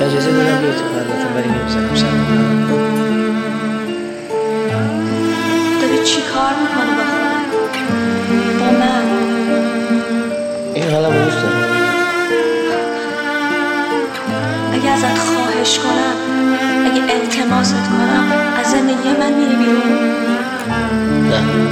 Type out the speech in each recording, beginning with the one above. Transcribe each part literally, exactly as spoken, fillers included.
اجازه دادم بیای تو قلبتون ولی نمیذارم سرم. داری چی کار میکنی با خودت؟ با من؟ این قلم رو دوست دارم. اگه ازت خواهش کنم، اگه التماست کنم، از زندگی من میری بیرون؟ نه.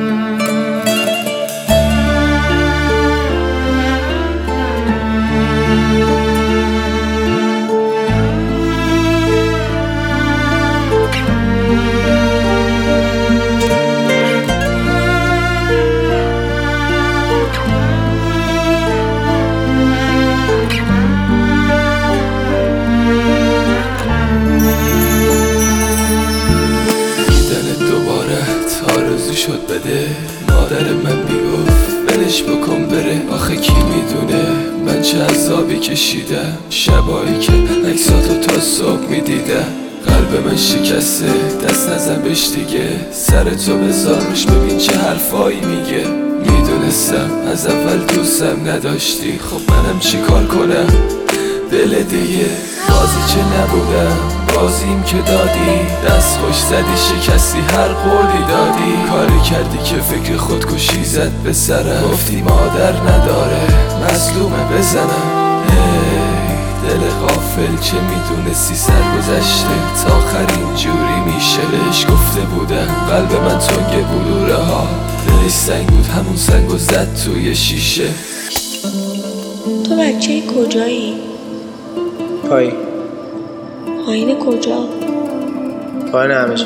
شد بده مادر من میگفت ولش بکن بره، آخه کی میدونه من چه عذابی کشیدم، شبایی که عکساتو تا صبح میدیدم. قلب من شکسته، دست نزن بهش دیگه، سر تو بذارش ببین چه حرفایی میگه. میدونستم از اول دوستم نداشتی، خب منم چی کار کنم؟ دل دیگه بازی چه نبودم، بازیم که دادی، دست خوش زدی شکستی هر قولی دادی. کاری کردی که فکر خودکشی زد به سرم، گفتی مادر نداره مظلومه بزنم. ای دل غافل چه میدونستی سرگذشته تا آخر اینجوری میشه. بهش گفته بودم قلب من تنگ بلوره ها، دلش سنگ بود همون سنگو زد توی شیشه. تو بچه کجایی؟ پایی. پایین کجا؟ پایین همیشه.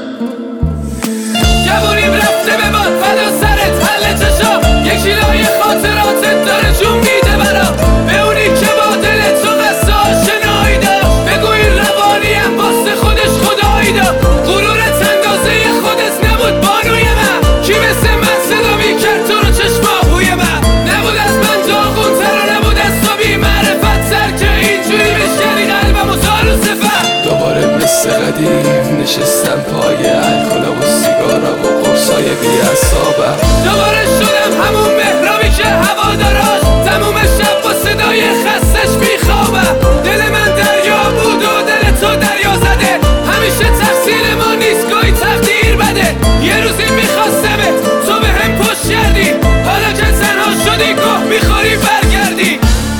جوونیم رفته به باد فدا سرت حل چشا، یک شیلای خاطراتت داره جون میده برا. به اونی که با دلت تو قصه آشنایی داشت، بگو این روانیم واسه خودش خدایی داشت. غرورت اندازه خودت نبود بانوی من، کی مثل من صدا میکرد تو رو چشماهوی من. نبود از من داغونتر و نبود از تو بی معرفت سر که اینجوری بشکنی قلبم و زارو صفت. دوباره مثل قدیم نشستم پای الکلا و سیگارا و قرصای بی اعصابم. دوباره شدم همون مهرابی که هواداراش تموم شب با صدای خستش میخوابم. دل من دریا بود و دل تو دریا زده، همیشه تقصیر ما نیست گاهی تقدیر بده. یه روزی میخواستمت تو به هم پشت کردی، حالا که تنها شدی گاه میخوری برگردی.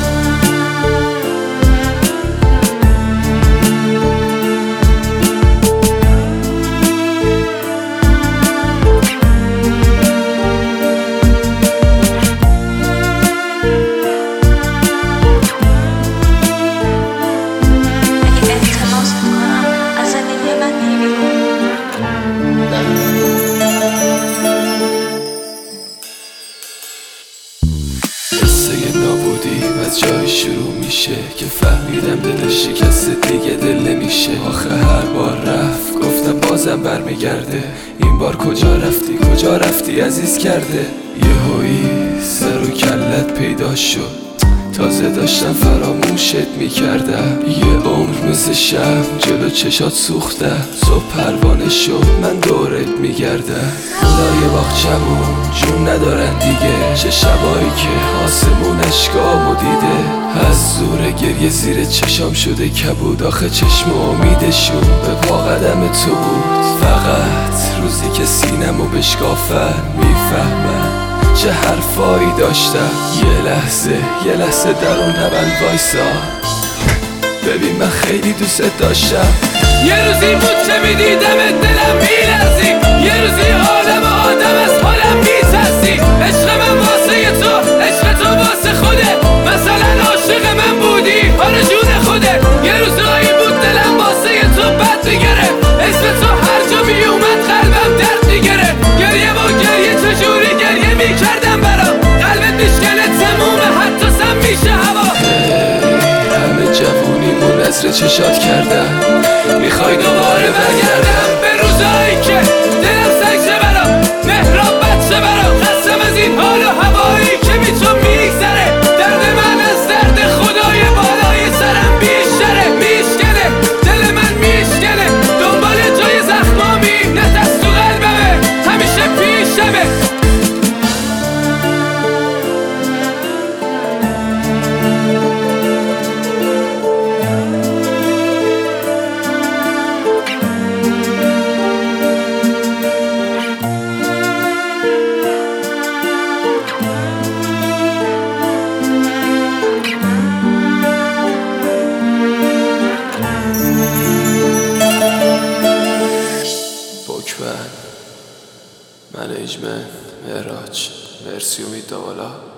از جای شروع میشه که فهمیدم دل شکست دیگه دل نمیشه. آخه هر بار رفت گفتم بازم برمیگرده، این بار کجا رفتی کجا رفتی عزیز کرده. یهویی سر و کلت پیدا شد، تازه داشتم فراموشت میکردم. یه عمر مثل شم جلو چشات سوختم، صبح پروانه شد من دورت میگردم. خدای باغچمون جون ندارن دیگه، چه شبایی که آسمون اشکامو دیده. از زور گریه زیر چشام شده کبود، آخه چشم امیدشون به پا قدم تو بود. فقط روزی که سینمو بشکافن میفهمن چه حرفایی داشتم. یه لحظه یه لحظه در اون نبند وایسا، ببین من خیلی دوست داشتم. یه روزی بود که میدیدم دلم میلرزی، یه روزی آدم آدم از حالم میترسی. عشق من واسه تو عشق تو واسه خوده، مثلا عاشق من بودی حال جون خوده. یه روزایی بود دلم واسه تو بد میگرفت، اسم تو هر جا میومد قلبم درد میگرفت. گریه و گریه چجوری گریه میکردم برام، قلبت میشکنه تمومه حتی سم میشه هوا. همه جوونیمو نظر چشات کردم، میخوای دوباره برگردم به روزایی که دلم سنگشه برام، مهراب بچه برام. خستم از این حال و هوایی که بی تو میگذره، درد من از درد خدای بالای سرم بیشتره. میشکنه دل من میشکنه، دنبال جای زخمامی نه دست تو قلبمه، همیشه پیشمه. منیجمنت مهراج مرسی امید داولا.